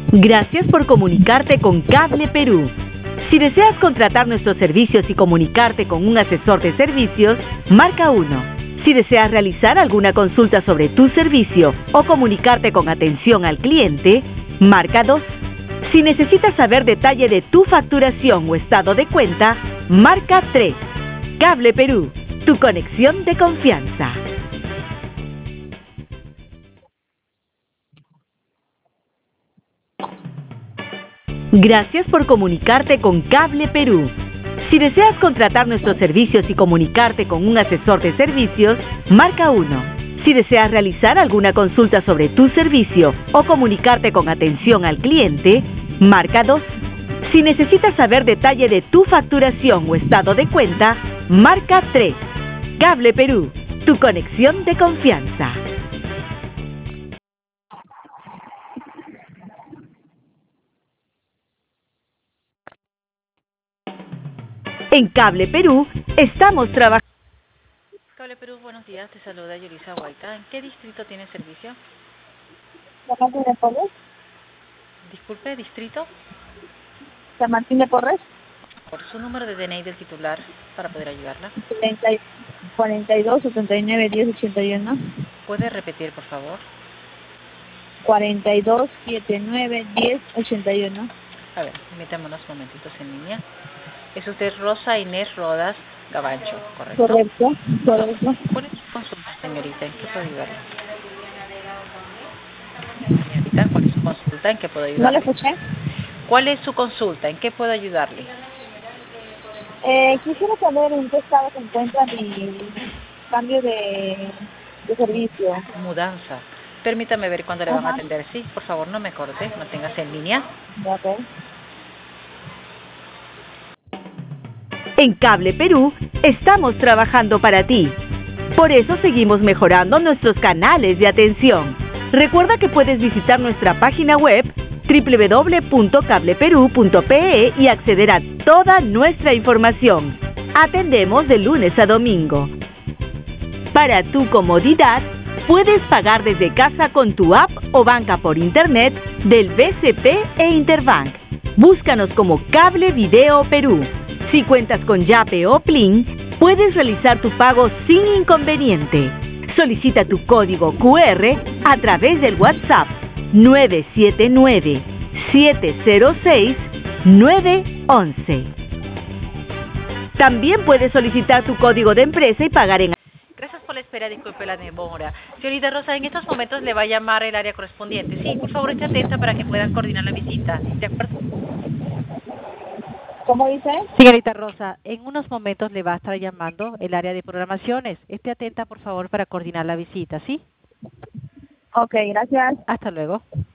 Gracias por comunicarte con Cable Perú. Si deseas contratar nuestros servicios y comunicarte con un asesor de servicios, marca 1. Si deseas realizar alguna consulta sobre tu servicio o comunicarte con atención al cliente, marca 2. Si necesitas saber detalle de tu facturación o estado de cuenta, marca 3. Cable Perú, tu conexión de confianza. Gracias por comunicarte con Cable Perú. Si deseas contratar nuestros servicios y comunicarte con un asesor de servicios, marca 1. Si deseas realizar alguna consulta sobre tu servicio o comunicarte con atención al cliente, marca 2. Si necesitas saber detalle de tu facturación o estado de cuenta, marca 3. Cable Perú, tu conexión de confianza. En Cable Perú estamos trabajando. Cable Perú, buenos días, te saluda Yulisa Huayta. ¿En qué distrito tiene servicio? San Martín de Porres. Disculpe, ¿distrito? San Martín de Porres. Por su número de DNI del titular para poder ayudarla. 42 79 10 81. ¿Puede repetir, por favor? 42 79 10 81. A ver, permítame unos momentitos en línea. Es usted Rosa Inés Rodas Gavancho, ¿correcto? Correcto. ¿Cuál es su consulta, señorita? ¿En qué puedo ayudarle? Señorita, ¿cuál es su consulta? ¿En qué puedo ayudarle? ¿No le escuché? ¿Cuál es su consulta? ¿En qué puedo ayudarle? Quisiera saber en qué estado se encuentra mi cambio de servicio. Mudanza. Permítame ver cuándo le van a atender. Sí, por favor, no me corte, manténgase en línea. Okay. En Cable Perú estamos trabajando para ti. Por eso seguimos mejorando nuestros canales de atención. Recuerda que puedes visitar nuestra página web www.cableperú.pe y acceder a toda nuestra información. Atendemos de lunes a domingo. Para tu comodidad, puedes pagar desde casa con tu app o banca por internet del BCP e Interbank. Búscanos como Cable Video Perú. Si cuentas con Yape o Plin, puedes realizar tu pago sin inconveniente. Solicita tu código QR a través del WhatsApp 979-706-911. También puedes solicitar tu código de empresa y pagar en... Gracias por la espera, disculpe la demora. Señorita Rosa, en estos momentos le va a llamar el área correspondiente. Sí, por favor, esté atenta para que puedan coordinar la visita. ¿De acuerdo? ¿Cómo dice? Señorita Rosa, en unos momentos le va a estar llamando el área de programaciones. Esté atenta, por favor, para coordinar la visita, ¿sí? Ok, gracias. Hasta luego.